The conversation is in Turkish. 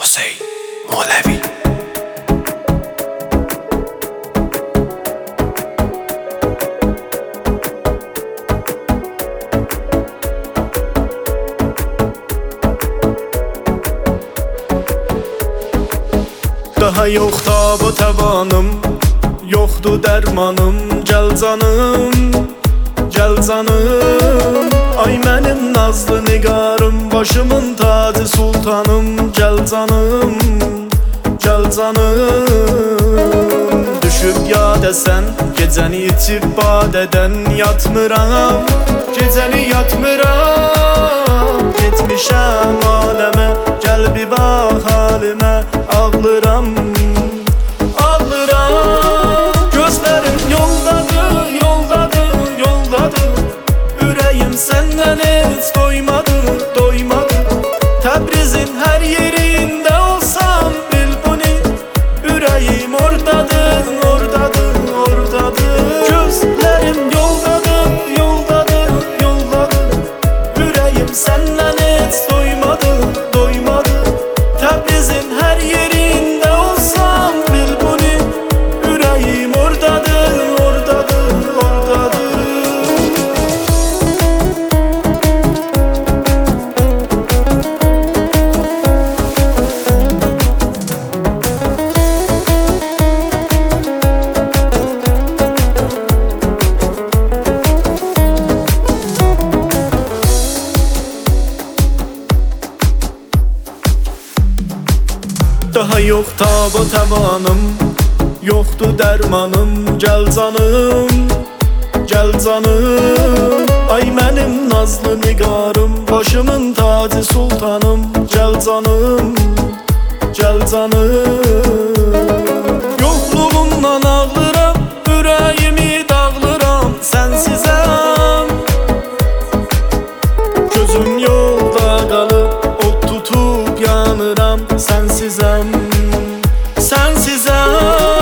Hüseyin Molevi. Daha yok tabu tavanım, yoktu dermanım. Gel canım, gel canım. Ay mənim nazlı nigarım, başımın tacı sultanım. Gel canım, gel canım. Düşüp ya desen, gecəni içip badeden yatmıram. Gecəni yatmıram, gitmişəm aləmə. Gel bir bax halimə, ağlıram, ağlıram. Gözlerim yoldadır, yoldadır, yoldadır. Ürəyim səndən heç doymadı, doymadı. Təbrizin hər yerində olsam bil bunu. Ürəyim ordadır, ordadır, ordadır. Gözlerim yoldadır, yoldadır, yoldadır. Ürəyim səndən heç doymadı, doymadı. Təbrizin hər yerində olsam bil bunu. Ürəyim ordadır, ordadır, ordadır. Daha yok tabu tavanım, yoktu dermanım. Gel canım, gel canım. Ay mənim nazlı nigarım, başımın tacı sultanım. Gel canım, gel canım. Yokluğundan ağlıram, ürəyimi dağlıram. Sensizəm, gözüm yolda qalıb, ot tutup yanıram. Sensizəm, sensizəm.